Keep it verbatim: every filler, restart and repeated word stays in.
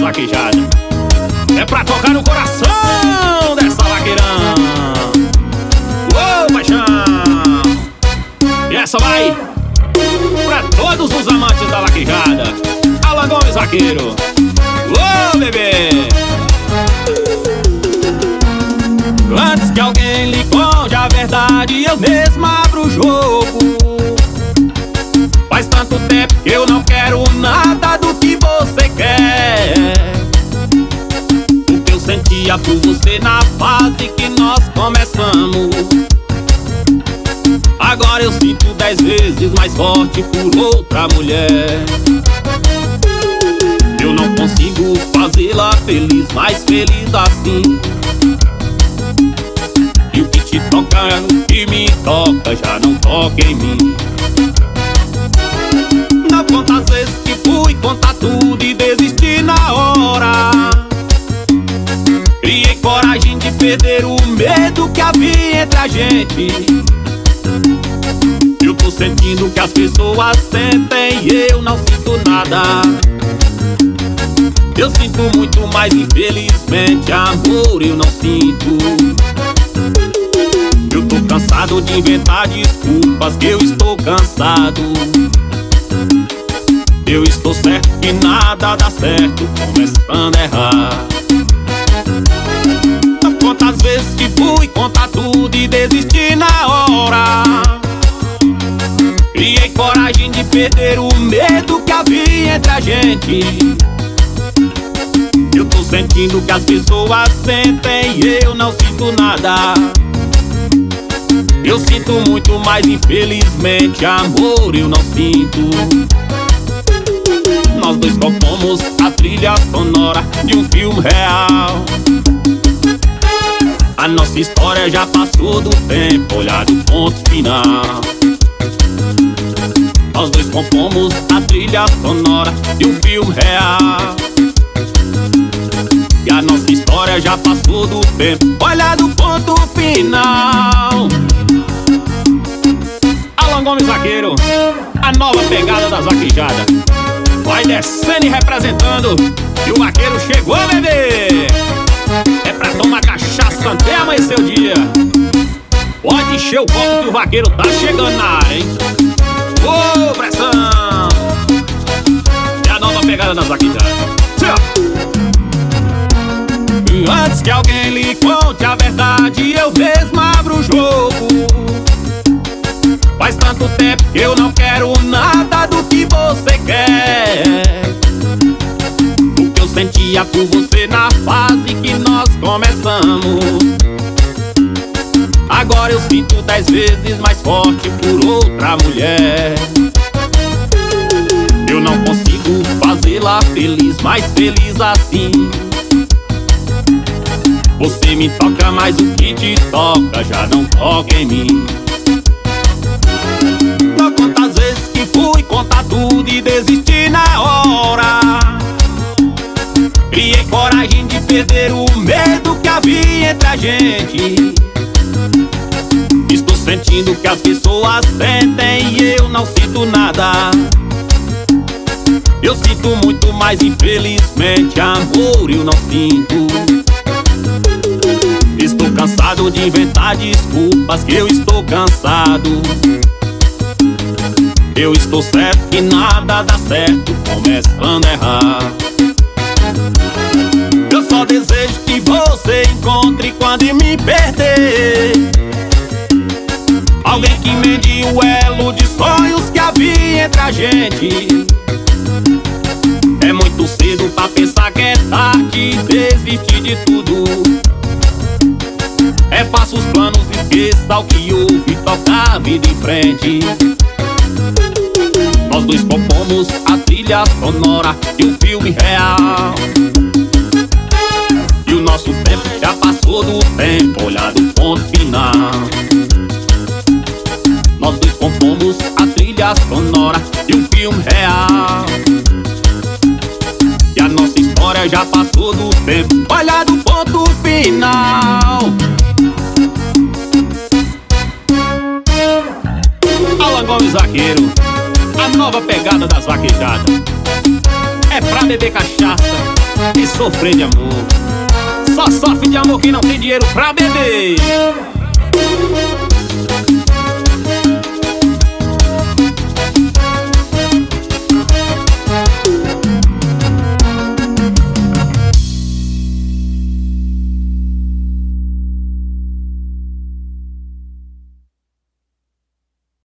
vaquejadas. É pra tocar no coração dessa vaqueirão. Uou, paixão! E essa vai pra todos os amantes da vaquejada. Alan Gomes Vaqueiro. Uou, bebê! Antes que alguém lhe conte a verdade, eu mesmo abro o jogo. Faz tanto tempo que eu não quero nada do que você quer. O que eu sentia por você na fase que nós começamos, agora eu sinto dez vezes mais forte por outra mulher. Eu não consigo fazê-la feliz, mais feliz assim. E o que te toca, o que me toca, já não toca em mim. Não conta as vezes que fui contar tudo e desisti na hora. Criei coragem de perder o medo que havia entre a gente. Eu tô sentindo que as pessoas sentem e eu não sinto nada. Eu sinto muito, mas infelizmente amor eu não sinto. Eu tô cansado de inventar desculpas, que eu estou cansado. Eu estou certo que nada dá certo, começando a errar. Quantas vezes que fui contar tudo e desisti na hora. Criei coragem de perder o medo que havia entre a gente. Eu tô sentindo que as pessoas sentem e eu não sinto nada. Eu sinto muito, mas infelizmente amor eu não sinto. Nós dois compomos a trilha sonora de um filme real. A nossa história já passou do tempo, olhar do ponto final. Nós dois compomos a trilha sonora de um filme real. E a nossa história já passou do tempo, olhar do ponto final. Alan Gomes Vaqueiro, a nova pegada das vaquejadas. Vai descendo e representando, e o vaqueiro chegou, bebê! É pra tomar cachaça até amanhecer o dia. Pode encher o copo que o vaqueiro tá chegando na área, hein? Ô, pressão! É a nova pegada das vaquejadas. Antes que alguém lhe conte a verdade, eu mesmo abro o jogo. Faz tanto tempo que eu não quero nada do que você quer. O que eu sentia por você na fase que nós começamos, agora eu sinto dez vezes mais forte por outra mulher. Eu não consigo fazê-la feliz, mais feliz assim. Você me toca, mas o que te toca já não toca em mim. Não quantas vezes que fui contar tudo e desisti na hora. Criei coragem de perder o medo que havia entre a gente. Estou sentindo que as pessoas sentem e eu não sinto nada. Eu sinto muito, mas infelizmente amor eu não sinto. Estou cansado de inventar desculpas, que eu estou cansado. Eu estou certo que nada dá certo, começando a errar. Eu só desejo que você encontre quando me perder alguém que mende o elo de sonhos que havia entre a gente. É muito cedo pra pensar que é tarde, desistir de tudo. É faça os planos, esqueça o que houve, tocar a vida em frente. Nós dois compomos a trilha sonora de um filme real. E o nosso tempo já passou do tempo, olhar do ponto final. Nós dois compomos a trilha sonora de um filme real. E a nossa história já passou do tempo, olhar do ponto final. Alan Gomes Vaqueiro, a nova pegada das vaquejadas. é pra beber cachaça e sofrer de amor. Só sofre de amor quem não tem dinheiro pra beber.